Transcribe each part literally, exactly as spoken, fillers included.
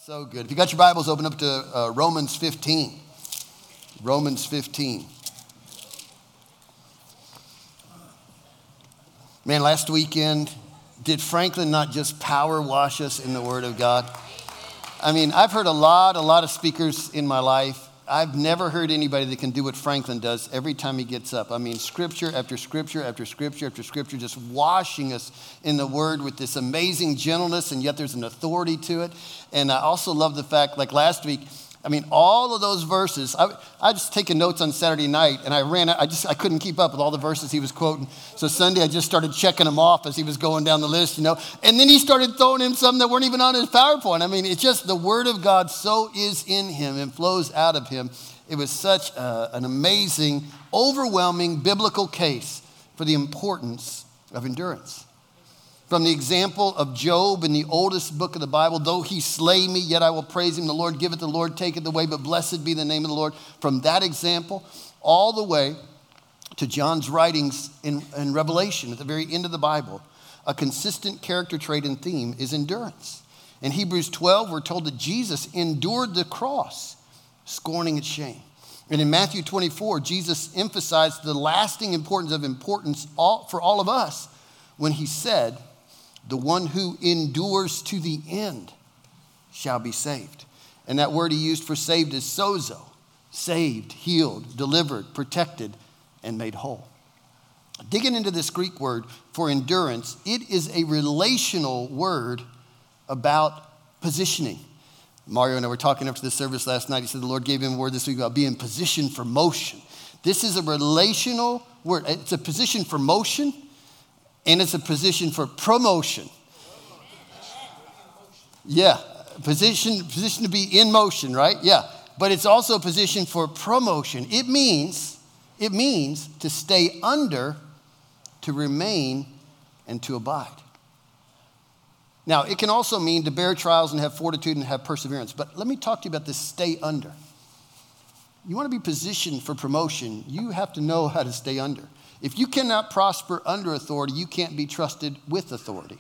So good. If you got your Bibles, open up to uh, Romans fifteen. Romans fifteen. Man, last weekend, did Franklin not just power wash us in the Word of God? I mean, I've heard a lot, a lot of speakers in my life. I've never heard anybody that can do what Franklin does every time he gets up. I mean, scripture after scripture after scripture after scripture, just washing us in the Word with this amazing gentleness, and yet there's an authority to it. And I also love the fact, like last week, I mean, all of those verses, I, I just taken notes on Saturday night, and I ran, I just, I couldn't keep up with all the verses he was quoting. So Sunday, I just started checking them off as he was going down the list, you know. And then he started throwing in some that weren't even on his PowerPoint. I mean, it's just the Word of God so is in him and flows out of him. It was such a, an amazing, overwhelming biblical case for the importance of endurance. From the example of Job in the oldest book of the Bible, though he slay me, yet I will praise him. The Lord giveth, the Lord taketh away, but blessed be the name of the Lord. From that example, all the way to John's writings in, in Revelation, at the very end of the Bible, a consistent character trait and theme is endurance. In Hebrews twelve, we're told that Jesus endured the cross, scorning its shame. And in Matthew twenty-four, Jesus emphasized the lasting importance of importance all, for all of us when he said, the one who endures to the end shall be saved. And that word he used for saved is sozo, saved, healed, delivered, protected, and made whole. Digging into this Greek word for endurance, it is a relational word about positioning. Mario and I were talking after the service last night. He said the Lord gave him a word this week about being positioned for motion. This is a relational word. It's a position for motion. And it's a position for promotion. Yeah, position, position to be in motion, right? Yeah, but it's also a position for promotion. It means, it means to stay under, to remain, and to abide. Now, it can also mean to bear trials and have fortitude and have perseverance. But let me talk to you about this stay under. You want to be positioned for promotion, you have to know how to stay under. If you cannot prosper under authority, you can't be trusted with authority.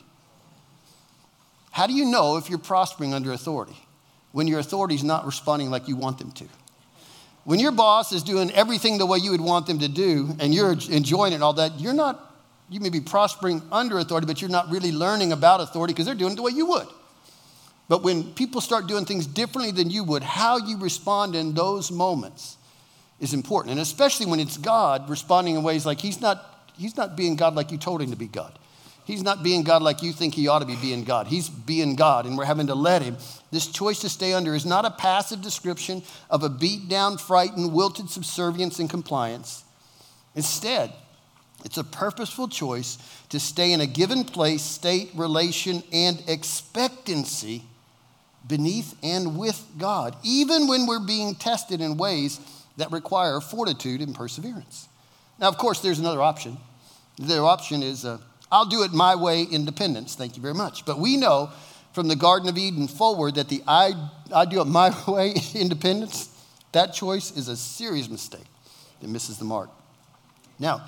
How do you know if you're prospering under authority? When your authority is not responding like you want them to. When your boss is doing everything the way you would want them to do, and you're enjoying it and all that, you're not, you may be prospering under authority, but you're not really learning about authority because they're doing it the way you would. But when people start doing things differently than you would, how you respond in those moments is important. And especially when it's God responding in ways like he's not, he's not being God like you told him to be God. He's not being God like you think he ought to be being God. He's being God, and we're having to let him. This choice to stay under is not a passive description of a beat down, frightened, wilted subservience and compliance. Instead, it's a purposeful choice to stay in a given place, state, relation, and expectancy beneath and with God, even when we're being tested in ways that require fortitude and perseverance. Now, of course, there's another option. The other option is, uh, I'll do it my way, independence. Thank you very much. But we know from the Garden of Eden forward that the I, I do it my way, independence, that choice is a serious mistake that misses the mark. Now,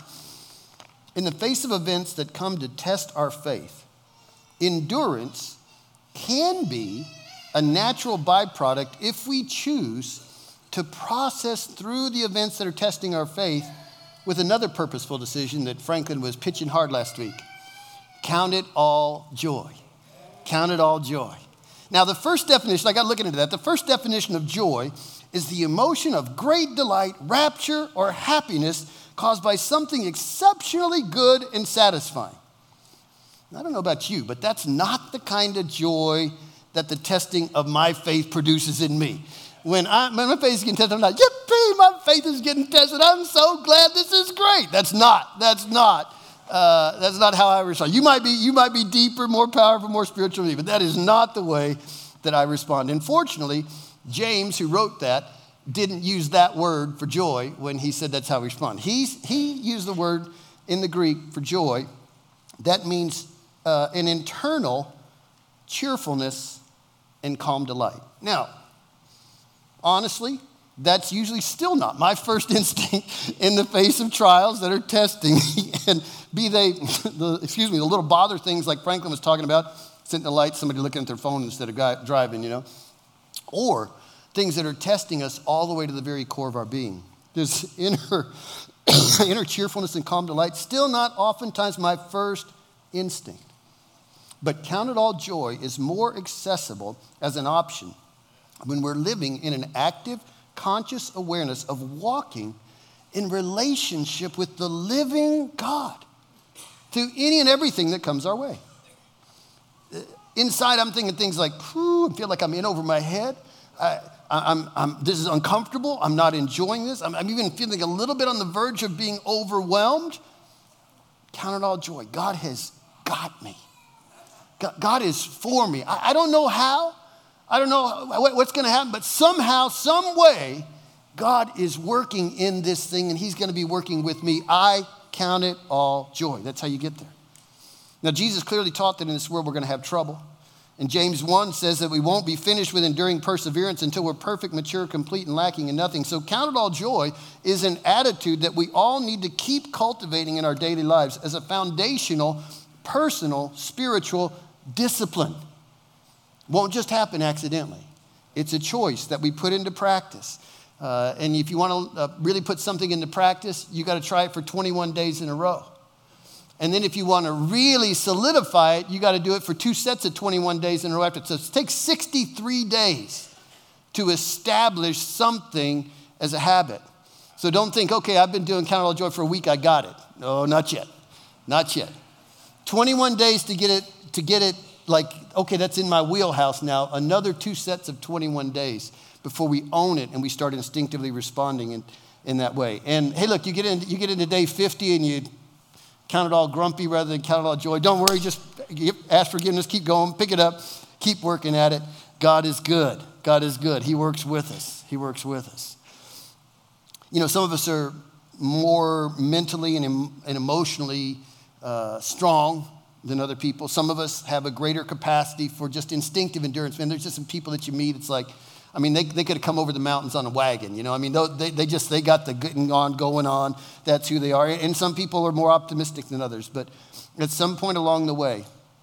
in the face of events that come to test our faith, endurance can be a natural byproduct if we choose to process through the events that are testing our faith with another purposeful decision that Franklin was pitching hard last week. Count it all joy. Count it all joy. Now, the first definition, I got looking into that, the first definition of joy is the emotion of great delight, rapture, or happiness caused by something exceptionally good and satisfying. I don't know about you, but that's not the kind of joy that the testing of my faith produces in me. When, I, when my faith is getting tested, I'm like, yippee, my faith is getting tested. I'm so glad this is great. That's not, that's not, uh, that's not how I respond. You might be, you might be deeper, more powerful, more spiritual than me, but that is not the way that I respond. Unfortunately, James, who wrote that, didn't use that word for joy when he said that's how we respond. He's, he used the word in the Greek for joy. That means uh, an internal cheerfulness and calm delight. Now, honestly, that's usually still not my first instinct in the face of trials that are testing. And be they, the, excuse me, the little bother things like Franklin was talking about, sitting in the light, somebody looking at their phone instead of guy, driving, you know. or things that are testing us all the way to the very core of our being. There's inner, inner cheerfulness and calm delight, still not oftentimes my first instinct. But count it all joy is more accessible as an option when we're living in an active, conscious awareness of walking in relationship with the living God through any and everything that comes our way. Inside, I'm thinking things like, I feel like I'm in over my head. I, I'm, I'm, this is uncomfortable. I'm not enjoying this. I'm, I'm even feeling a little bit on the verge of being overwhelmed. Count it all joy. God has got me. God, God is for me. I, I don't know how. I don't know what, what's going to happen, but somehow, some way, God is working in this thing, and he's going to be working with me. I count it all joy. That's how you get there. Now, Jesus clearly taught that in this world we're going to have trouble. And James one says that we won't be finished with enduring perseverance until we're perfect, mature, complete, and lacking in nothing. So count it all joy is an attitude that we all need to keep cultivating in our daily lives as a foundational, personal, spiritual discipline. Won't just happen accidentally. It's a choice that we put into practice. Uh, and if you want to uh, really put something into practice, you got to try it for twenty-one days in a row. And then if you want to really solidify it, you got to do it for two sets of twenty-one days in a row after. So it takes sixty-three days to establish something as a habit. So don't think, okay, I've been doing Count It All Joy for a week, I got it. No, not yet. Not yet. twenty-one days to get it, to get it like, okay, that's in my wheelhouse now. Another two sets of twenty-one days before we own it and we start instinctively responding in, in that way. And hey, look, you get in, you get into day fifty and you count it all grumpy rather than count it all joy. Don't worry, just ask forgiveness, keep going, pick it up, keep working at it. God is good. God is good. He works with us. He works with us. You know, some of us are more mentally and, and emotionally uh, strong than other people. Some of us have a greater capacity for just instinctive endurance. Man, there's just some people that you meet, it's like, I mean, they, they could have come over the mountains on a wagon, you know. I mean, they, they just, they got the getting on, going on. That's who they are. And some people are more optimistic than others. But at some point along the way,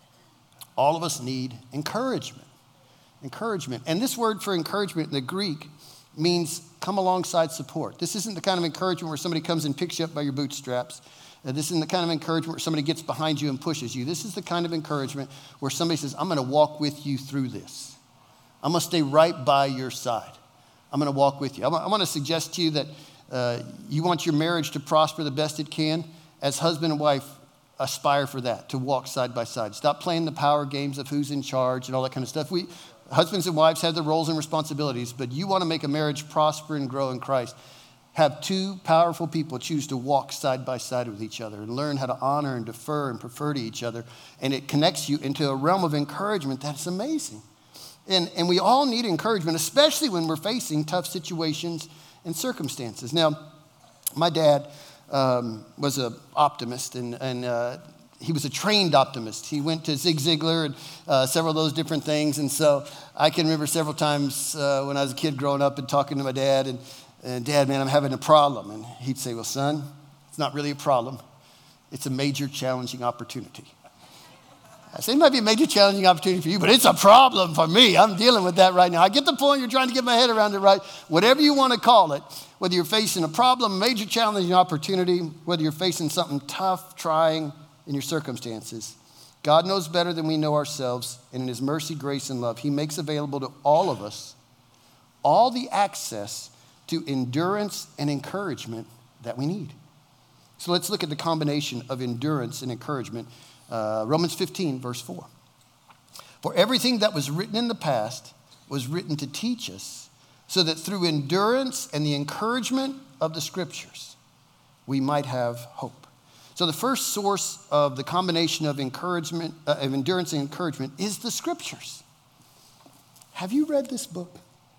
all of us need encouragement. Encouragement. And this word for encouragement in the Greek means come alongside support. This isn't the kind of encouragement where somebody comes and picks you up by your bootstraps. Uh, this isn't the kind of encouragement where somebody gets behind you and pushes you. This is the kind of encouragement where somebody says, I'm going to walk with you through this. I'm going to stay right by your side. I'm going to walk with you. I want to suggest to you that uh, you want your marriage to prosper the best it can. As husband and wife, aspire for that, to walk side by side. Stop playing the power games of who's in charge and all that kind of stuff. We, husbands and wives have their roles and responsibilities, but you want to make a marriage prosper and grow in Christ. Have two powerful people choose to walk side by side with each other and learn how to honor and defer and prefer to each other. And it connects you into a realm of encouragement that's amazing. And, and we all need encouragement, especially when we're facing tough situations and circumstances. Now, my dad um, was an optimist, and, and uh, he was a trained optimist. He went to Zig Ziglar and uh, several of those different things. And so I can remember several times uh, when I was a kid growing up and talking to my dad, and, and Dad, man, I'm having a problem. And he'd say, well, son, it's not really a problem. It's a major challenging opportunity. I say it might be a major challenging opportunity for you, but it's a problem for me. I'm dealing with that right now. I get the point. You're trying to get my head around it, right? Whatever you want to call it, whether you're facing a problem, major challenging opportunity, whether you're facing something tough, trying in your circumstances, God knows better than we know ourselves, and in his mercy, grace, and love, he makes available to all of us all the access to endurance and encouragement that we need. So let's look at the combination of endurance and encouragement. Uh, Romans fifteen, verse four. For everything that was written in the past was written to teach us, so that through endurance and the encouragement of the scriptures, we might have hope. So the first source of the combination of encouragement, uh, of endurance and encouragement is the scriptures. Have you read this book?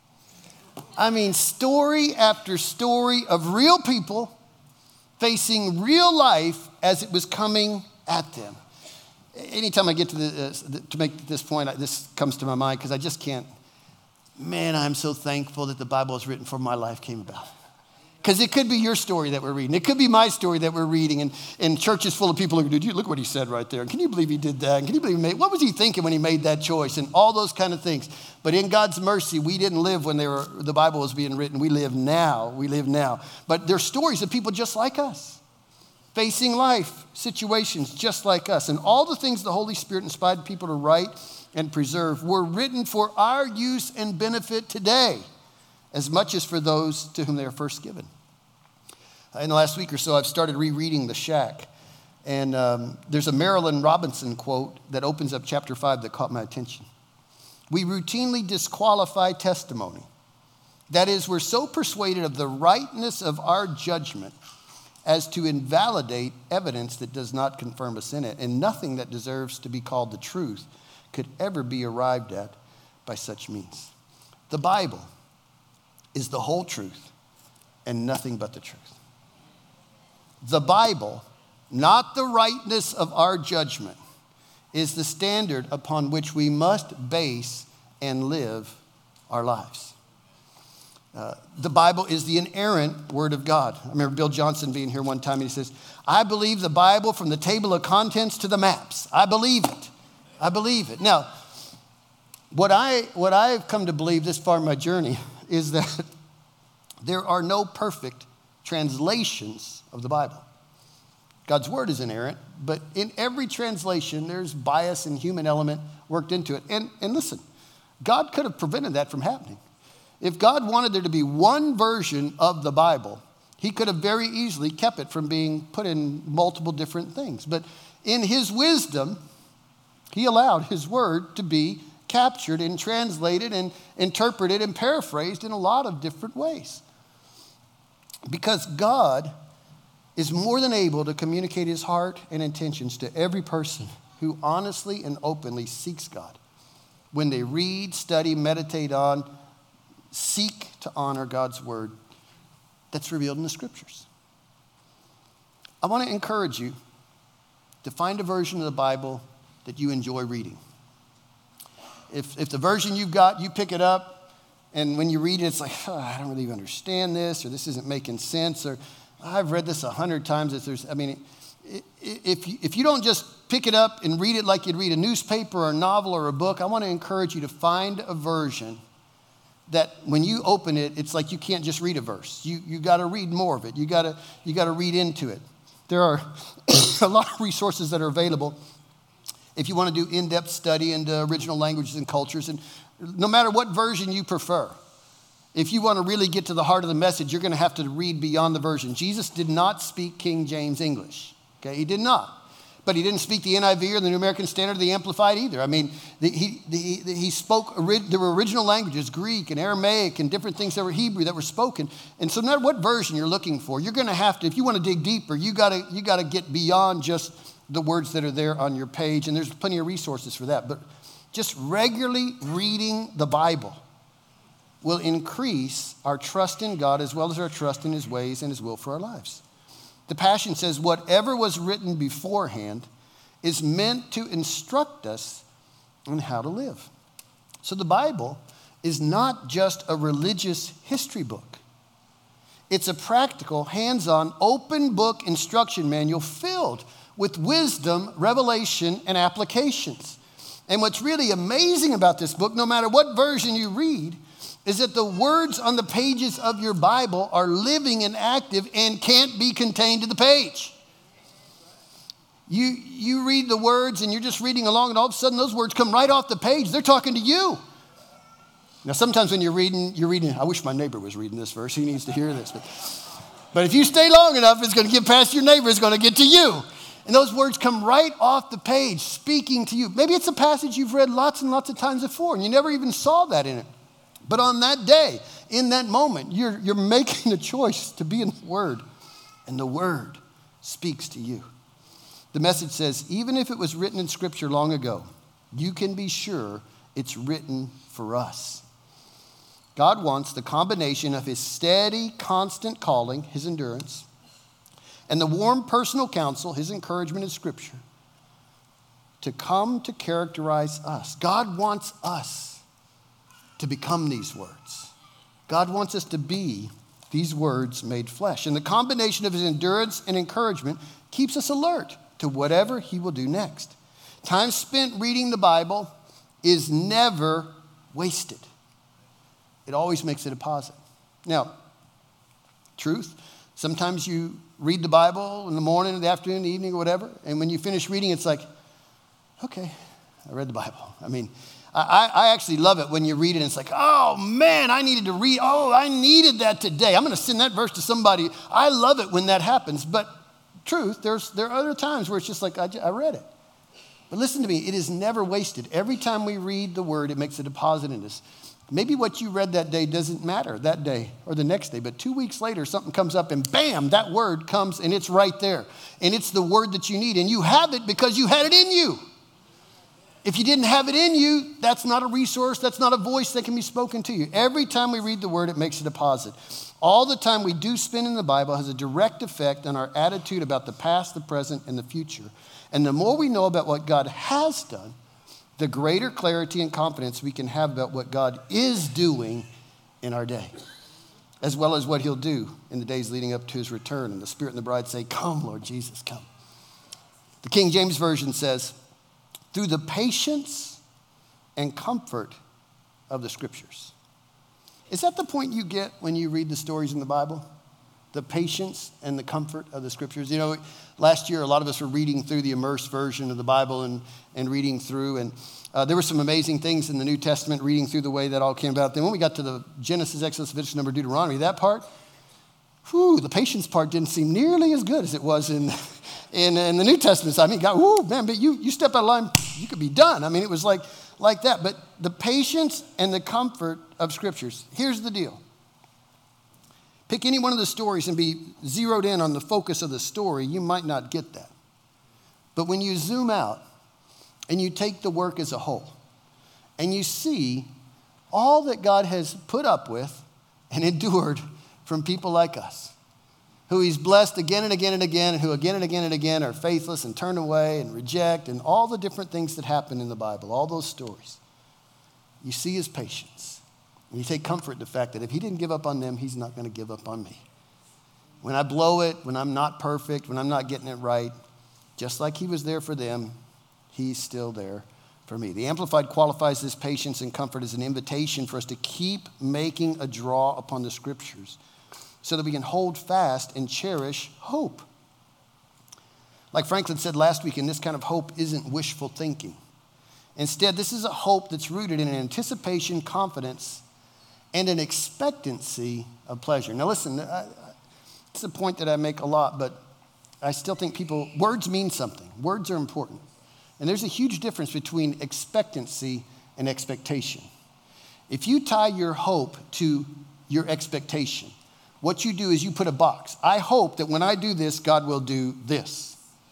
I mean, story after story of real people facing real life as it was coming at them. Anytime I get to, the, uh, to make this point, I, this comes to my mind because I just can't. Man, I'm so thankful that the Bible is written before my life came about. Because it could be your story that we're reading. It could be my story that we're reading. And, and church is full of people who go, dude, look what he said right there. And can you believe he did that? And can you believe he made, what was he thinking when he made that choice? And all those kind of things. But in God's mercy, we didn't live when they were, the Bible was being written. We live now. We live now. But they're stories of people just like us, facing life situations just like us. And all the things the Holy Spirit inspired people to write and preserve were written for our use and benefit today, as much as for those to whom they were first given. In the last week or so, I've started rereading The Shack. And um, there's a Marilyn Robinson quote that opens up chapter five that caught my attention. We routinely disqualify testimony. That is, we're so persuaded of the rightness of our judgment as to invalidate evidence that does not confirm us in it. And nothing that deserves to be called the truth could ever be arrived at by such means. The Bible is the whole truth and nothing but the truth. The Bible, not the rightness of our judgment, is the standard upon which we must base and live our lives. Uh, the Bible is the inerrant word of God. I remember Bill Johnson being here one time and he says, I believe the Bible from the table of contents to the maps. I believe it. I believe it. Now, what, I, what I've come to believe this far in my journey is that there are no perfect translations of the Bible. God's word is inerrant, but in every translation, there's bias and human element worked into it. And, and listen, God could have prevented that from happening. If God wanted there to be one version of the Bible, he could have very easily kept it from being put in multiple different things. But in his wisdom, he allowed his word to be captured and translated and interpreted and paraphrased in a lot of different ways. Because God is more than able to communicate his heart and intentions to every person who honestly and openly seeks God. When they read, study, meditate on, seek to honor God's word that's revealed in the scriptures. I want to encourage you to find a version of the Bible that you enjoy reading. If, if the version you've got, you pick it up, and when you read it, it's like, oh, I don't really understand this, or this isn't making sense, or I've read this a hundred times. If there's, I mean, if you, if you don't just pick it up and read it like you'd read a newspaper or a novel or a book, I want to encourage you to find a version that when you open it, it's like you can't just read a verse. You you got to read more of it. You got to you got to read into it. There are a lot of resources that are available if you want to do in-depth study into original languages and cultures, and no matter what version you prefer. If you want to really get to the heart of the message, you're going to have to read beyond the version. Jesus did not speak King James English. Okay, he did not. But he didn't speak the N I V or the New American Standard or the Amplified either. I mean, the, he, the, he spoke, there were original languages, Greek and Aramaic and different things that were Hebrew that were spoken. And so no matter what version you're looking for, you're going to have to, if you want to dig deeper, you got to you got to get beyond just the words that are there on your page. And there's plenty of resources for that. But just regularly reading the Bible will increase our trust in God as well as our trust in his ways and his will for our lives. The Passion says, whatever was written beforehand is meant to instruct us on how to live. So the Bible is not just a religious history book. It's a practical, hands-on, open book instruction manual filled with wisdom, revelation, and applications. And what's really amazing about this book, no matter what version you read, is that the words on the pages of your Bible are living and active and can't be contained to the page. You, you read the words and you're just reading along, and all of a sudden those words come right off the page. They're talking to you. Now, sometimes when you're reading, you're reading, I wish my neighbor was reading this verse. He needs to hear this. But, but if you stay long enough, it's going to get past your neighbor. It's going to get to you. And those words come right off the page, speaking to you. Maybe it's a passage you've read lots and lots of times before, and you never even saw that in it. But on that day, in that moment, you're, you're making a choice to be in the Word, and the Word speaks to you. The Message says, even if it was written in Scripture long ago, you can be sure it's written for us. God wants the combination of his steady, constant calling, his endurance, and the warm personal counsel, his encouragement in Scripture, to come to characterize us. God wants us to become these words. God wants us to be these words made flesh. And the combination of his endurance and encouragement keeps us alert to whatever he will do next. Time spent reading the Bible is never wasted. It always makes a deposit. Now, truth, sometimes you read the Bible in the morning, in the afternoon, in the evening, or whatever, and when you finish reading, it's like, okay, I read the Bible. I mean, I, I actually love it when you read it and it's like, oh man, I needed to read, oh, I needed that today. I'm going to send that verse to somebody. I love it when that happens. But truth, there's, there are other times where it's just like, I, I read it. But listen to me, it is never wasted. Every time we read the word, it makes a deposit in us. Maybe what you read that day doesn't matter that day or the next day, but two weeks later, something comes up and bam, that word comes and it's right there. And it's the word that you need. And you have it because you had it in you. If you didn't have it in you, that's not a resource. That's not a voice that can be spoken to you. Every time we read the word, it makes a deposit. All the time we do spend in the Bible has a direct effect on our attitude about the past, the present, and the future. And the more we know about what God has done, the greater clarity and confidence we can have about what God is doing in our day, as well as what he'll do in the days leading up to his return. And the Spirit and the bride say, come, Lord Jesus, come. The King James Version says, through the patience and comfort of the scriptures. Is that the point you get when you read the stories in the Bible? The patience and the comfort of the scriptures. You know, last year, a lot of us were reading through the immersed version of the Bible and, and reading through. And uh, there were some amazing things in the New Testament, reading through the way that all came about. Then when we got to the Genesis, Exodus, Leviticus, Number, Deuteronomy, that part, whew, the patience part didn't seem nearly as good as it was in, in, in the New Testament. I mean, God, whoo, man, but you, you step out of line, you could be done. I mean, it was like, like that. But the patience and the comfort of scriptures. Here's the deal. Pick any one of the stories and be zeroed in on the focus of the story, you might not get that. But when you zoom out and you take the work as a whole and you see all that God has put up with and endured from people like us, who he's blessed again and again and again, and who again and again and again are faithless and turn away and reject, and all the different things that happen in the Bible, all those stories, you see his patience. And you take comfort in the fact that if he didn't give up on them, he's not going to give up on me. When I blow it, when I'm not perfect, when I'm not getting it right, just like he was there for them, he's still there for me. The Amplified qualifies this patience and comfort as an invitation for us to keep making a draw upon the scriptures so that we can hold fast and cherish hope. Like Franklin said last week, and this kind of hope isn't wishful thinking. Instead, this is a hope that's rooted in an anticipation, confidence, and an expectancy of pleasure. Now listen, I, I, it's a point that I make a lot, but I still think people, words mean something. Words are important. And there's a huge difference between expectancy and expectation. If you tie your hope to your expectation, what you do is you put a box. I hope that when I do this, God will do this.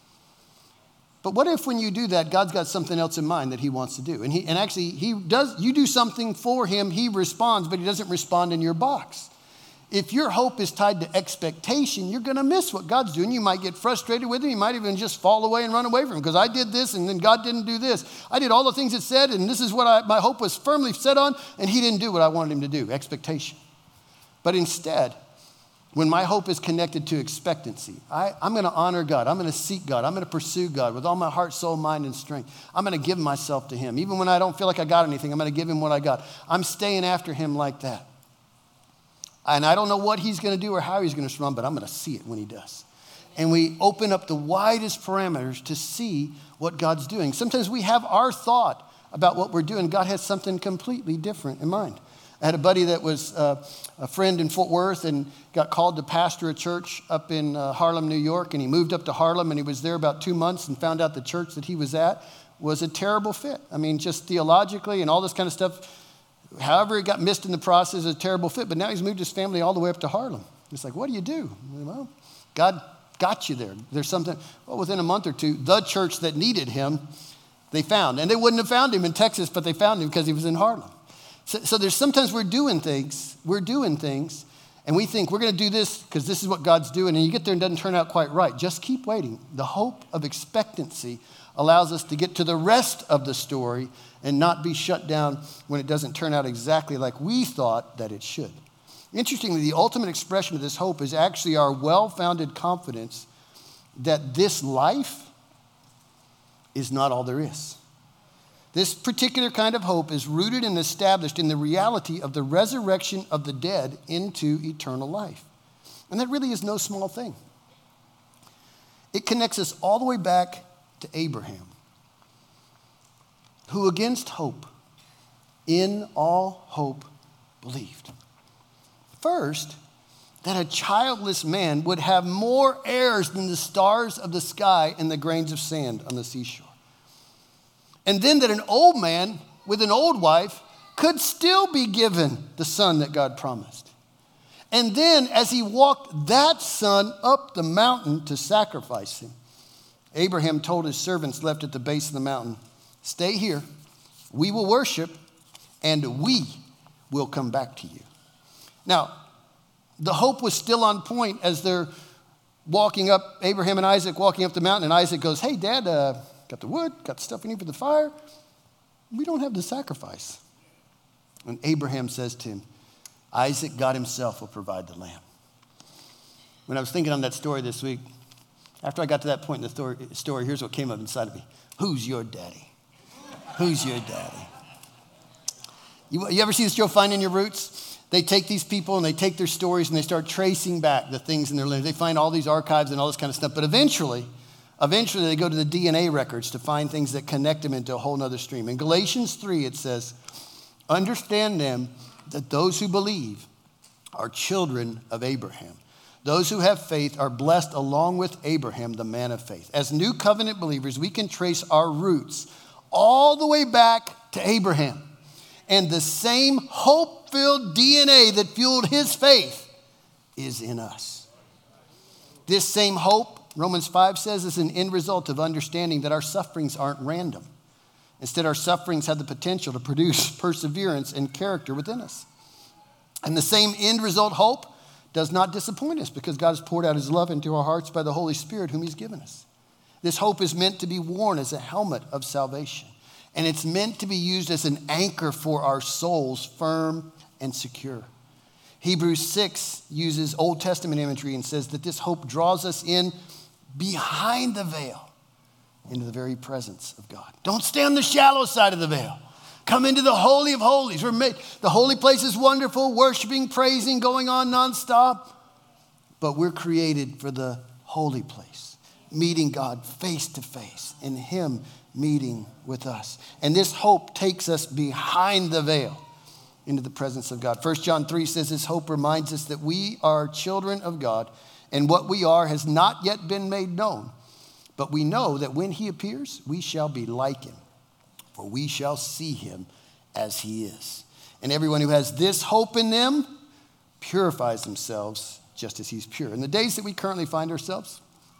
But what if when you do that, God's got something else in mind that he wants to do? And he and actually, he does. You do something for him, he responds, but he doesn't respond in your box. If your hope is tied to expectation, you're going to miss what God's doing. You might get frustrated with him. You might even just fall away and run away from him because I did this and then God didn't do this. I did all the things it said and this is what I, my hope was firmly set on, and he didn't do what I wanted him to do, expectation. But instead, when my hope is connected to expectancy, I, I'm going to honor God. I'm going to seek God. I'm going to pursue God with all my heart, soul, mind, and strength. I'm going to give myself to him. Even when I don't feel like I got anything, I'm going to give him what I got. I'm staying after him like that. And I don't know what he's going to do or how he's going to respond, but I'm going to see it when he does. And we open up the widest parameters to see what God's doing. Sometimes we have our thought about what we're doing. God has something completely different in mind. I had a buddy that was uh, a friend in Fort Worth and got called to pastor a church up in uh, Harlem, New York. And he moved up to Harlem and he was there about two months and found out the church that he was at was a terrible fit. I mean, just theologically and all this kind of stuff. However, it got missed in the process, a terrible fit. But now he's moved his family all the way up to Harlem. It's like, what do you do? Well, God got you there. There's something, well, within a month or two, the church that needed him, they found. And they wouldn't have found him in Texas, but they found him because he was in Harlem. So, so there's sometimes we're doing things, we're doing things, and we think we're going to do this because this is what God's doing, and you get there and it doesn't turn out quite right. Just keep waiting. The hope of expectancy allows us to get to the rest of the story and not be shut down when it doesn't turn out exactly like we thought that it should. Interestingly, the ultimate expression of this hope is actually our well-founded confidence that this life is not all there is. This particular kind of hope is rooted and established in the reality of the resurrection of the dead into eternal life. And that really is no small thing. It connects us all the way back to Abraham, who against hope, in all hope, believed. First, that a childless man would have more heirs than the stars of the sky and the grains of sand on the seashore. And then that an old man with an old wife could still be given the son that God promised. And then as he walked that son up the mountain to sacrifice him, Abraham told his servants left at the base of the mountain, stay here, we will worship, and we will come back to you. Now, the hope was still on point as they're walking up, Abraham and Isaac walking up the mountain, and Isaac goes, hey, Dad, uh, got the wood, got the stuff we need for the fire. We don't have the sacrifice. And Abraham says to him, Isaac, God himself will provide the lamb. When I was thinking on that story this week, after I got to that point in the story, story here's what came up inside of me. Who's your daddy? Who's your daddy? You, you ever see this show, Finding Your Roots? They take these people and they take their stories and they start tracing back the things in their lives. They find all these archives and all this kind of stuff. But eventually, eventually they go to the D N A records to find things that connect them into a whole nother stream. In Galatians three, it says, understand them that those who believe are children of Abraham. Those who have faith are blessed along with Abraham, the man of faith. As new covenant believers, we can trace our roots all the way back to Abraham. And the same hope-filled D N A that fueled his faith is in us. This same hope, Romans five says, is an end result of understanding that our sufferings aren't random. Instead, our sufferings have the potential to produce perseverance and character within us. And the same end result hope does not disappoint us because God has poured out his love into our hearts by the Holy Spirit whom he's given us. This hope is meant to be worn as a helmet of salvation. And it's meant to be used as an anchor for our souls, firm and secure. Hebrews six uses Old Testament imagery and says that this hope draws us in behind the veil into the very presence of God. Don't stay on the shallow side of the veil. Come into the Holy of Holies. We're made, the holy place is wonderful, worshiping, praising, going on nonstop. But we're created for the holy place, meeting God face to face and him meeting with us. And this hope takes us behind the veil into the presence of God. First John three says this hope reminds us that we are children of God and what we are has not yet been made known. But we know that when he appears, we shall be like him, for we shall see him as he is. And everyone who has this hope in them purifies themselves just as he's pure. In the days that we currently find ourselves,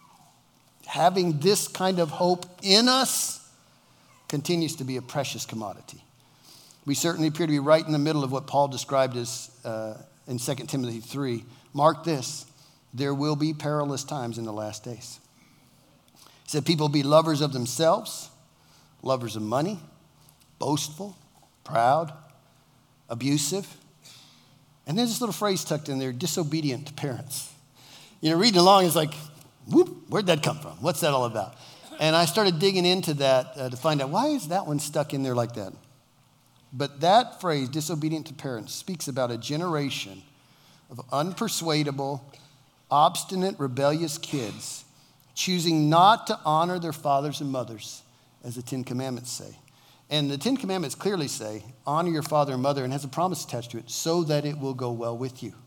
having this kind of hope in us continues to be a precious commodity. We certainly appear to be right in the middle of what Paul described as uh, in Second Timothy three. Mark this, there will be perilous times in the last days. He said people will be lovers of themselves, lovers of money, boastful, proud, abusive. And there's this little phrase tucked in there, disobedient to parents. You know, reading along is like, whoop, where'd that come from? What's that all about? And I started digging into that uh, to find out why is that one stuck in there like that? But that phrase, disobedient to parents, speaks about a generation of unpersuadable, obstinate, rebellious kids choosing not to honor their fathers and mothers, as the Ten Commandments say. And the Ten Commandments clearly say, honor your father and mother, and has a promise attached to it, so that it will go well with you.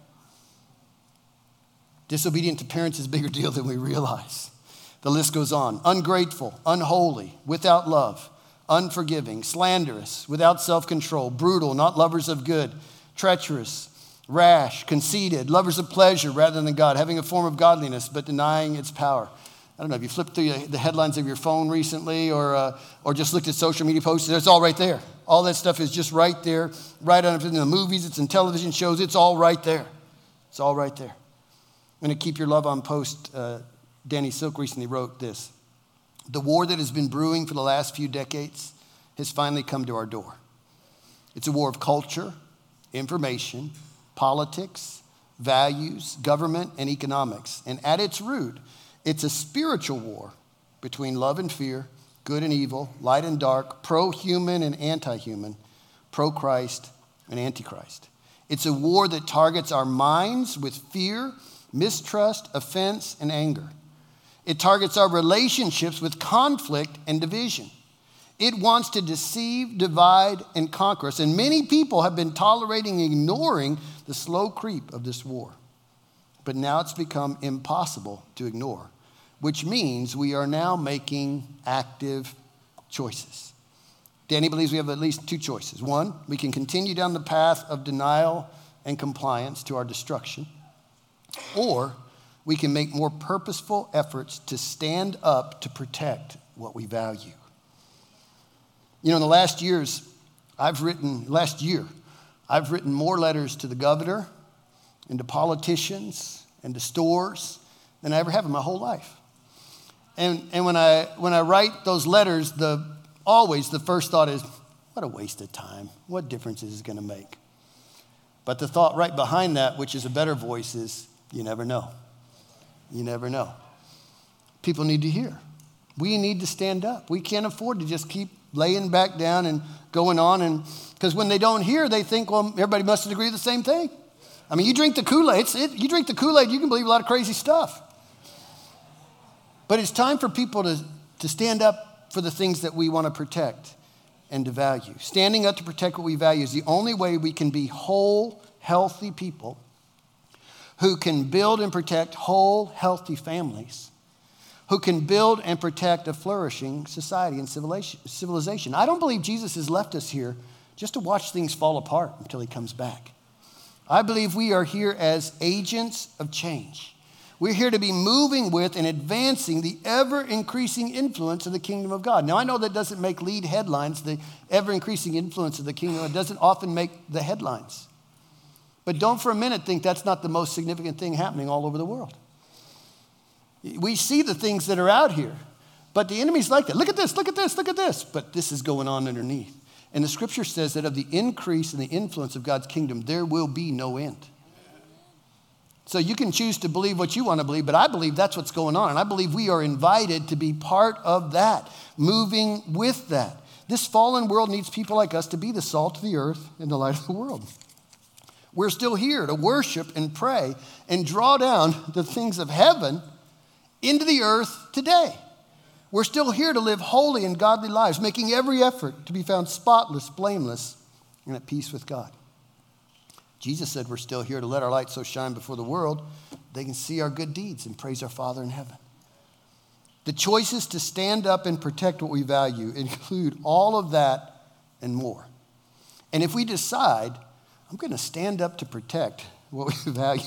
Disobedient to parents is a bigger deal than we realize. The list goes on. Ungrateful, unholy, without love, unforgiving, slanderous, without self-control, brutal, not lovers of good, treacherous, rash, conceited, lovers of pleasure rather than God, having a form of godliness but denying its power. I don't know if you flipped through the headlines of your phone recently or uh, or just looked at social media posts. It's all right there. All that stuff is just right there, right on in the movies. It's in television shows. It's all right there. It's all right there. I'm going to keep your love on post. Uh, Danny Silk recently wrote this. The war that has been brewing for the last few decades has finally come to our door. It's a war of culture, information, politics, values, government, and economics. And at its root, it's a spiritual war between love and fear, good and evil, light and dark, pro-human and anti-human, pro-Christ and anti-Christ. It's a war that targets our minds with fear, mistrust, offense, and anger. It targets our relationships with conflict and division. It wants to deceive, divide, and conquer us. And many people have been tolerating and ignoring the slow creep of this war. But now it's become impossible to ignore, which means we are now making active choices. Danny believes we have at least two choices. One, we can continue down the path of denial and compliance to our destruction, or we can make more purposeful efforts to stand up to protect what we value. You know, in the last years, I've written, last year, I've written more letters to the governor and to politicians and to stores than I ever have in my whole life. And, and when I when I write those letters, the always the first thought is, what a waste of time. What difference is it going to make? But the thought right behind that, which is a better voice, is you never know. You never know. People need to hear. We need to stand up. We can't afford to just keep laying back down and going on. And because when they don't hear, they think, well, everybody must agree the same thing. I mean, you drink the Kool-Aid. It, you drink the Kool-Aid, you can believe a lot of crazy stuff. But it's time for people to, to stand up for the things that we want to protect and to value. Standing up to protect what we value is the only way we can be whole, healthy people who can build and protect whole, healthy families, who can build and protect a flourishing society and civilization. I don't believe Jesus has left us here just to watch things fall apart until he comes back. I believe we are here as agents of change. We're here to be moving with and advancing the ever-increasing influence of the kingdom of God. Now, I know that doesn't make lead headlines. The ever-increasing influence of the kingdom doesn't often make the headlines. But don't for a minute think that's not the most significant thing happening all over the world. We see the things that are out here, but the enemy's like that. Look at this, look at this, look at this. But this is going on underneath. And the scripture says that of the increase and the influence of God's kingdom, there will be no end. So you can choose to believe what you want to believe, but I believe that's what's going on. And I believe we are invited to be part of that, moving with that. This fallen world needs people like us to be the salt of the earth and the light of the world. We're still here to worship and pray and draw down the things of heaven into the earth today. We're still here to live holy and godly lives, making every effort to be found spotless, blameless, and at peace with God. Jesus said we're still here to let our light so shine before the world they can see our good deeds and praise our Father in heaven. The choices to stand up and protect what we value include all of that and more. And if we decide, I'm going to stand up to protect what we value,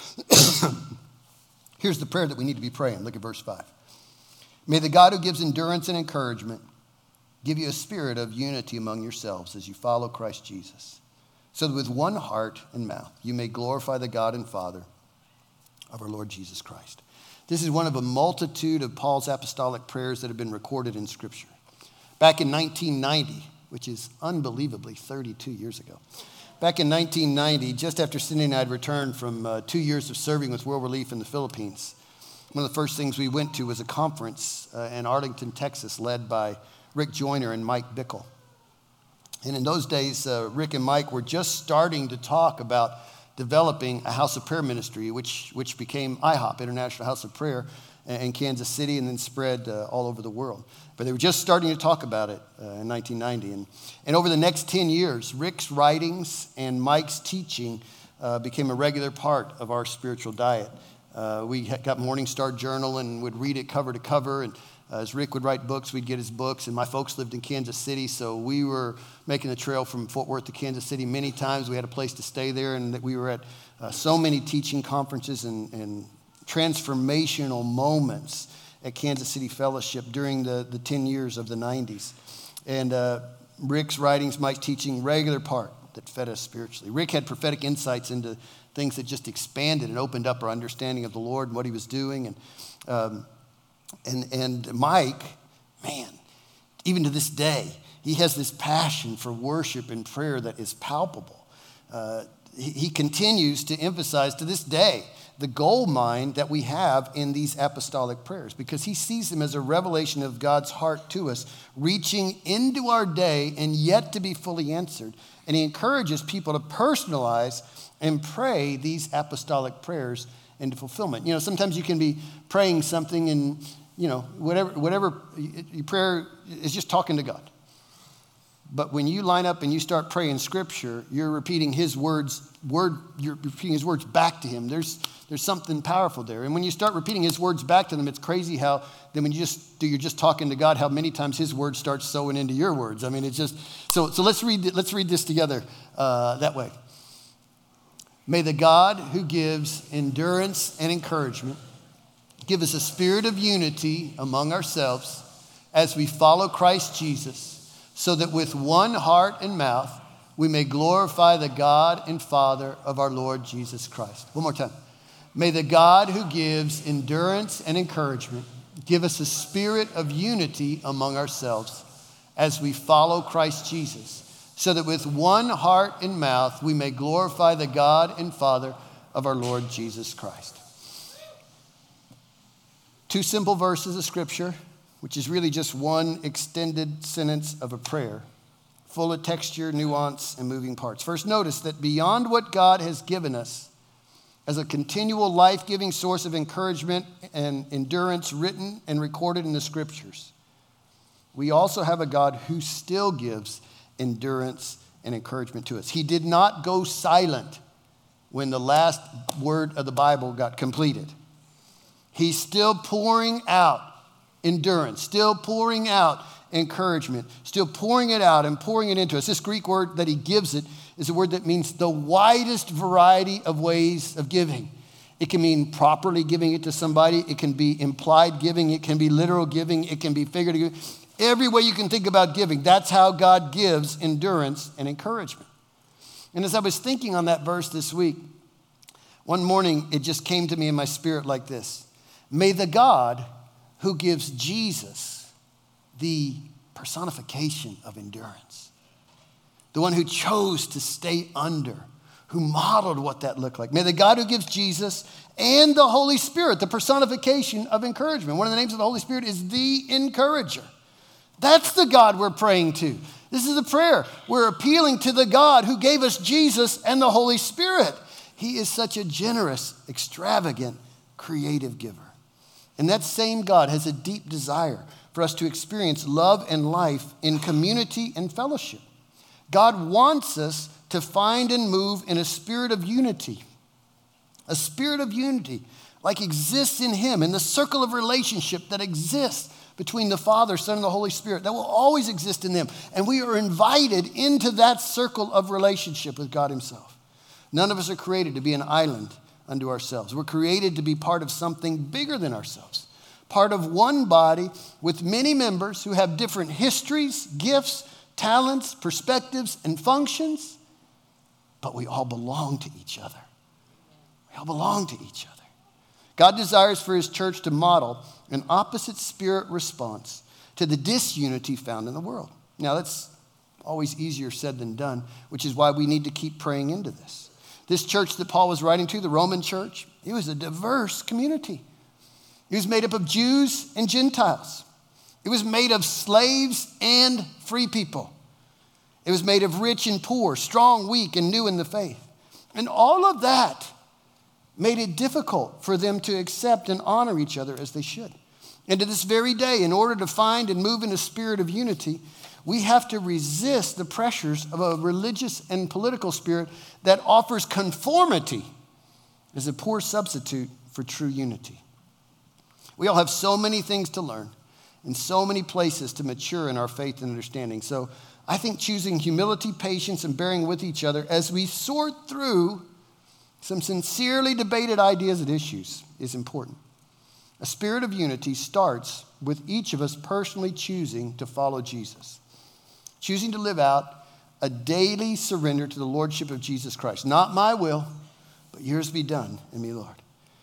here's the prayer that we need to be praying. Look at verse five. May the God who gives endurance and encouragement give you a spirit of unity among yourselves as you follow Christ Jesus, so that with one heart and mouth you may glorify the God and Father of our Lord Jesus Christ. This is one of a multitude of Paul's apostolic prayers that have been recorded in Scripture. Back in nineteen ninety, which is unbelievably thirty-two years ago, back in nineteen ninety, just after Cindy and I had returned from uh, two years of serving with World Relief in the Philippines, one of the first things we went to was a conference uh, in Arlington, Texas, led by Rick Joyner and Mike Bickle. And in those days, uh, Rick and Mike were just starting to talk about developing a house of prayer ministry, which, which became I HOP, International House of Prayer, in Kansas City, and then spread uh, all over the world. But they were just starting to talk about it uh, in nineteen ninety. And, and over the next ten years, Rick's writings and Mike's teaching uh, became a regular part of our spiritual diet. Uh, we got Morning Star Journal and would read it cover to cover. And uh, as Rick would write books, we'd get his books. And my folks lived in Kansas City, so we were making the trail from Fort Worth to Kansas City many times. We had a place to stay there, and we were at uh, so many teaching conferences and, and transformational moments at Kansas City Fellowship during the, the ten years of the nineties. And uh, Rick's writings, Mike's teaching, regular part that fed us spiritually. Rick had prophetic insights into things that just expanded and opened up our understanding of the Lord and what he was doing. And um, and and Mike, man, even to this day, he has this passion for worship and prayer that is palpable. Uh, he, he continues to emphasize to this day the gold mine that we have in these apostolic prayers, because he sees them as a revelation of God's heart to us, reaching into our day and yet to be fully answered. And he encourages people to personalize and pray these apostolic prayers into fulfillment. You know, sometimes you can be praying something and, you know, whatever, whatever your prayer is just talking to God. But when you line up and you start praying scripture, you're repeating his words, word, you're repeating his words back to him. There's there's something powerful there. And when you start repeating his words back to them, it's crazy how then when you just do, you're just talking to God, how many times his word starts sowing into your words. I mean, it's just, so so let's read let's read this together uh, that way. May the God who gives endurance and encouragement give us a spirit of unity among ourselves as we follow Christ Jesus, so that with one heart and mouth we may glorify the God and Father of our Lord Jesus Christ. One more time. May the God who gives endurance and encouragement give us a spirit of unity among ourselves as we follow Christ Jesus, so that with one heart and mouth we may glorify the God and Father of our Lord Jesus Christ. Two simple verses of scripture, which is really just one extended sentence of a prayer, full of texture, nuance, and moving parts. First, notice that beyond what God has given us as a continual life-giving source of encouragement and endurance written and recorded in the scriptures, we also have a God who still gives endurance and encouragement to us. He did not go silent when the last word of the Bible got completed. He's still pouring out endurance, still pouring out encouragement, still pouring it out and pouring it into us. This Greek word that he gives it is a word that means the widest variety of ways of giving. It can mean properly giving it to somebody. It can be implied giving. It can be literal giving. It can be figurative giving. Every way you can think about giving, that's how God gives endurance and encouragement. And as I was thinking on that verse this week, one morning it just came to me in my spirit like this. May the God who gives Jesus the personification of endurance, the one who chose to stay under, who modeled what that looked like. May the God who gives Jesus and the Holy Spirit, the personification of encouragement. One of the names of the Holy Spirit is the Encourager. That's the God we're praying to. This is a prayer. We're appealing to the God who gave us Jesus and the Holy Spirit. He is such a generous, extravagant, creative giver. And that same God has a deep desire for us to experience love and life in community and fellowship. God wants us to find and move in a spirit of unity. A spirit of unity like exists in him, in the circle of relationship that exists between the Father, Son, and the Holy Spirit, that will always exist in them. And we are invited into that circle of relationship with God himself. None of us are created to be an island unto ourselves. We're created to be part of something bigger than ourselves, part of one body with many members who have different histories, gifts, talents, perspectives, and functions, but we all belong to each other. We all belong to each other. God desires for his church to model an opposite spirit response to the disunity found in the world. Now, that's always easier said than done, which is why we need to keep praying into this. This church that Paul was writing to, the Roman church, it was a diverse community. It was made up of Jews and Gentiles. It was made of slaves and free people. It was made of rich and poor, strong, weak, and new in the faith. And all of that made it difficult for them to accept and honor each other as they should. And to this very day, in order to find and move in a spirit of unity, we have to resist the pressures of a religious and political spirit that offers conformity as a poor substitute for true unity. We all have so many things to learn and so many places to mature in our faith and understanding. So I think choosing humility, patience, and bearing with each other as we sort through some sincerely debated ideas and issues is important. A spirit of unity starts with each of us personally choosing to follow Jesus, choosing to live out a daily surrender to the lordship of Jesus Christ. Not my will, but yours be done in me, Lord.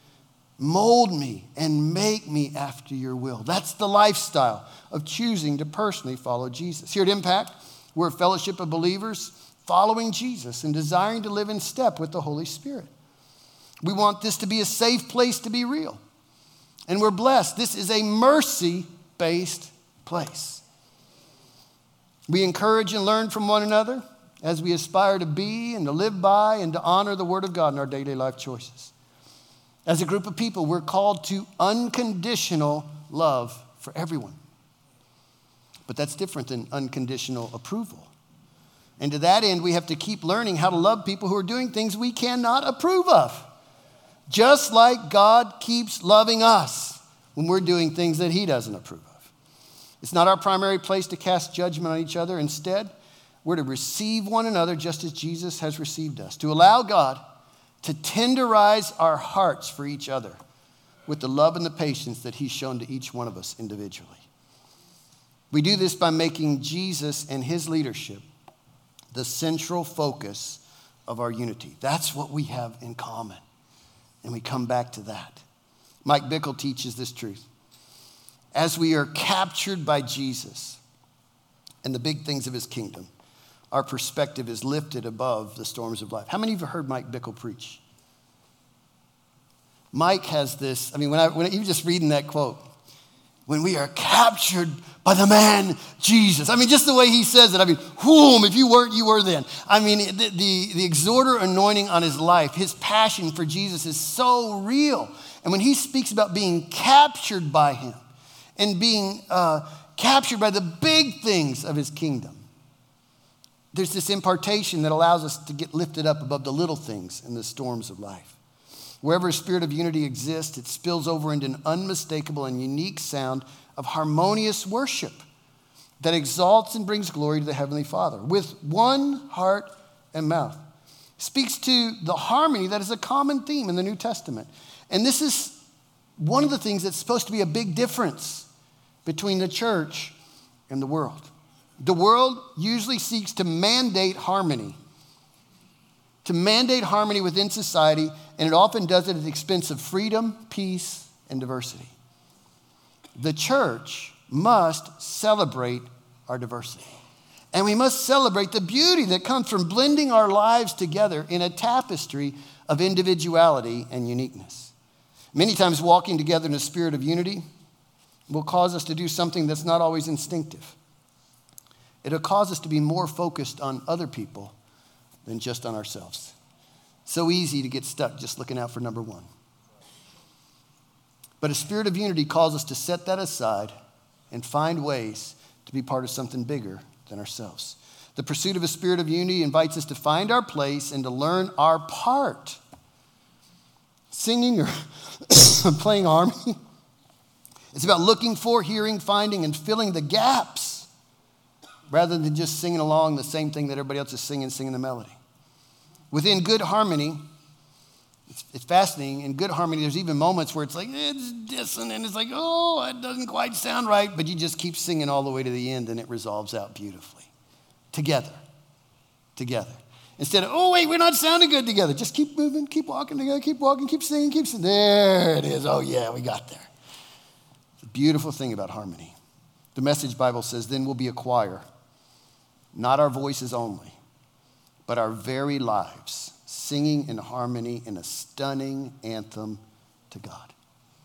Mold me and make me after your will. That's the lifestyle of choosing to personally follow Jesus. Here at Impact, we're a fellowship of believers following Jesus and desiring to live in step with the Holy Spirit. We want this to be a safe place to be real. And we're blessed. This is a mercy-based place. We encourage and learn from one another as we aspire to be and to live by and to honor the Word of God in our daily life choices. As a group of people, we're called to unconditional love for everyone. But that's different than unconditional approval. And to that end, we have to keep learning how to love people who are doing things we cannot approve of. Just like God keeps loving us when we're doing things that he doesn't approve of. It's not our primary place to cast judgment on each other. Instead, we're to receive one another just as Jesus has received us. To allow God to tenderize our hearts for each other with the love and the patience that he's shown to each one of us individually. We do this by making Jesus and his leadership the central focus of our unity. That's what we have in common. And we come back to that. Mike Bickle teaches this truth. As we are captured by Jesus and the big things of his kingdom, our perspective is lifted above the storms of life. How many of you have heard Mike Bickle preach? Mike has this, I mean, when I, when I, even just reading that quote, when we are captured by the man Jesus. I mean, just the way he says it. I mean, whom, if you weren't, you were then. I mean, the, the, the exhorter anointing on his life, his passion for Jesus is so real. And when he speaks about being captured by him and being uh, captured by the big things of his kingdom, there's this impartation that allows us to get lifted up above the little things in the storms of life. Wherever a spirit of unity exists, it spills over into an unmistakable and unique sound of harmonious worship that exalts and brings glory to the Heavenly Father with one heart and mouth. Speaks to the harmony that is a common theme in the New Testament. And this is one of the things that's supposed to be a big difference between the church and the world. The world usually seeks to mandate harmony. To mandate harmony within society, and it often does it at the expense of freedom, peace, and diversity. The church must celebrate our diversity. And we must celebrate the beauty that comes from blending our lives together in a tapestry of individuality and uniqueness. Many times walking together in a spirit of unity will cause us to do something that's not always instinctive. It'll cause us to be more focused on other people than just on ourselves. So easy to get stuck just looking out for number one. But a spirit of unity calls us to set that aside and find ways to be part of something bigger than ourselves. The pursuit of a spirit of unity invites us to find our place and to learn our part. Singing or playing harmony. It's about looking for, hearing, finding, and filling the gaps rather than just singing along the same thing that everybody else is singing, singing the melody. Within good harmony, it's, it's fascinating. In good harmony, there's even moments where it's like, it's dissonant. It's like, oh, it doesn't quite sound right. But you just keep singing all the way to the end and it resolves out beautifully. Together. Together. Instead of, oh, wait, we're not sounding good together. Just keep moving, keep walking together, keep walking, keep singing, keep singing. There it is. Oh, yeah, we got there. It's a beautiful thing about harmony. The Message Bible says, then we'll be a choir. Not our voices only, but our very lives, singing in harmony in a stunning anthem to God.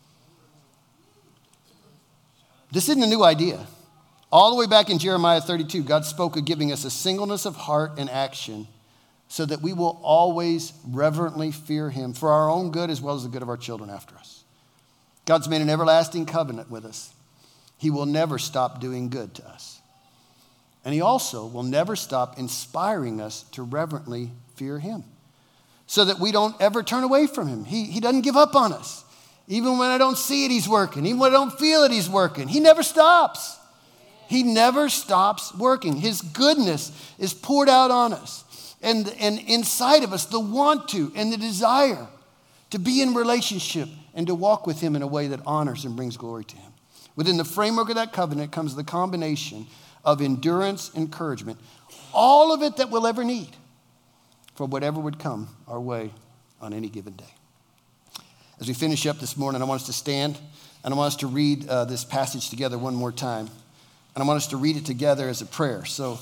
This isn't a new idea. All the way back in Jeremiah thirty-two, God spoke of giving us a singleness of heart and action so that we will always reverently fear him for our own good as well as the good of our children after us. God's made an everlasting covenant with us. He will never stop doing good to us. And he also will never stop inspiring us to reverently fear him so that we don't ever turn away from him. He, he doesn't give up on us. Even when I don't see it, he's working. Even when I don't feel it, he's working. He never stops. He never stops working. His goodness is poured out on us. And, and inside of us, the want to and the desire to be in relationship and to walk with him in a way that honors and brings glory to him. Within the framework of that covenant comes the combination of endurance, encouragement, all of it that we'll ever need for whatever would come our way on any given day. As we finish up this morning, I want us to stand and I want us to read uh, this passage together one more time. And I want us to read it together as a prayer. So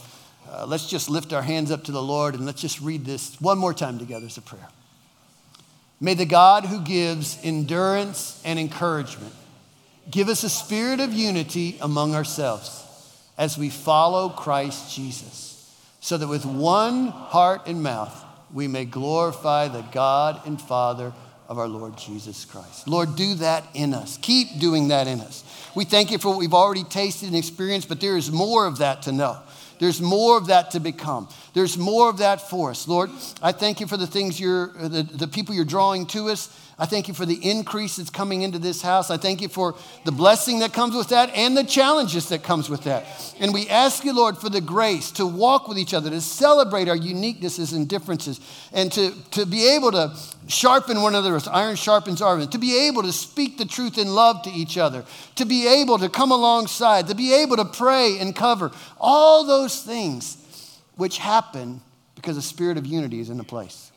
Uh, let's just lift our hands up to the Lord and let's just read this one more time together as a prayer. May the God who gives endurance and encouragement give us a spirit of unity among ourselves as we follow Christ Jesus, so that with one heart and mouth we may glorify the God and Father of our Lord Jesus Christ. Lord, do that in us. Keep doing that in us. We thank you for what we've already tasted and experienced, but there is more of that to know. There's more of that to become. There's more of that for us. Lord, I thank you for the things you're, the, the people you're drawing to us. I thank you for the increase that's coming into this house. I thank you for the blessing that comes with that and the challenges that comes with that. And we ask you, Lord, for the grace to walk with each other, to celebrate our uniquenesses and differences, and to, to be able to sharpen one another as iron sharpens iron, to be able to speak the truth in love to each other, to be able to come alongside, to be able to pray and cover. All those things which happen because the spirit of unity is in the place.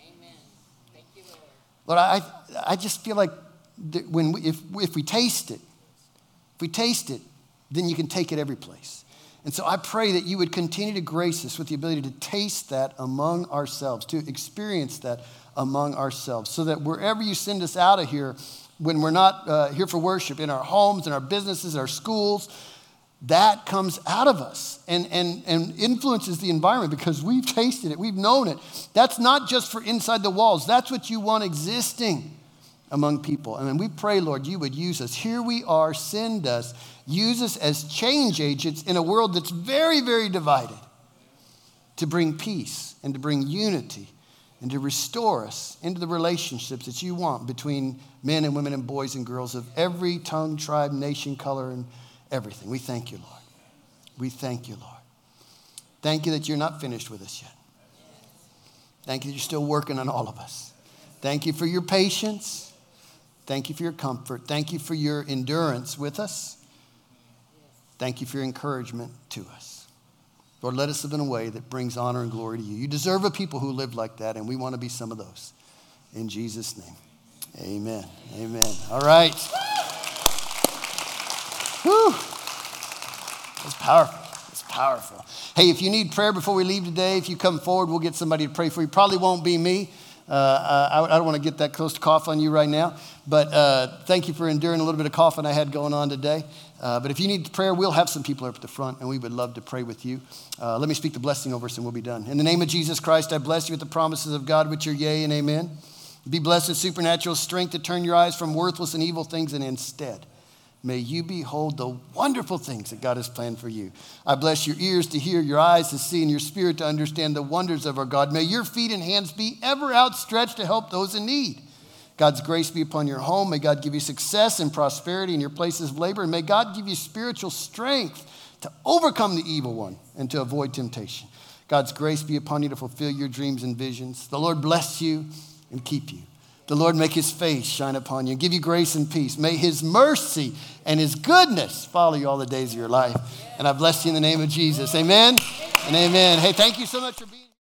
Lord, I, I just feel like when we, if, if we taste it, if we taste it, then you can take it every place. And so I pray that you would continue to grace us with the ability to taste that among ourselves, to experience that among ourselves, so that wherever you send us out of here, when we're not uh, here for worship, in our homes, in our businesses, our schools, that comes out of us and, and, and influences the environment because we've tasted it, we've known it. That's not just for inside the walls. That's what you want existing among people. And we pray, Lord, you would use us. Here we are, send us, use us as change agents in a world that's very, very divided, to bring peace and to bring unity and to restore us into the relationships that you want between men and women and boys and girls of every tongue, tribe, nation, color, and everything. We thank you, Lord. We thank you, Lord. Thank you that you're not finished with us yet. Thank you that you're still working on all of us. Thank you for your patience. Thank you for your comfort. Thank you for your endurance with us. Thank you for your encouragement to us. Lord, let us live in a way that brings honor and glory to you. You deserve a people who live like that, and we want to be some of those. In Jesus' name, amen. Amen. All right. Whew. That's powerful. That's powerful. Hey, if you need prayer before we leave today, if you come forward, we'll get somebody to pray for you. Probably won't be me. Uh, I, I don't want to get that close to cough on you right now. But uh, thank you for enduring a little bit of coughing I had going on today. Uh, but if you need prayer, we'll have some people up at the front, and we would love to pray with you. Uh, let me speak the blessing over us, and we'll be done. In the name of Jesus Christ, I bless you with the promises of God, which are yea and amen. Be blessed with supernatural strength to turn your eyes from worthless and evil things, and instead, may you behold the wonderful things that God has planned for you. I bless your ears to hear, your eyes to see, and your spirit to understand the wonders of our God. May your feet and hands be ever outstretched to help those in need. God's grace be upon your home. May God give you success and prosperity in your places of labor. And may God give you spiritual strength to overcome the evil one and to avoid temptation. God's grace be upon you to fulfill your dreams and visions. The Lord bless you and keep you. The Lord make his face shine upon you and give you grace and peace. May his mercy and his goodness follow you all the days of your life. And I bless you in the name of Jesus. Amen and amen. Hey, thank you so much for being here.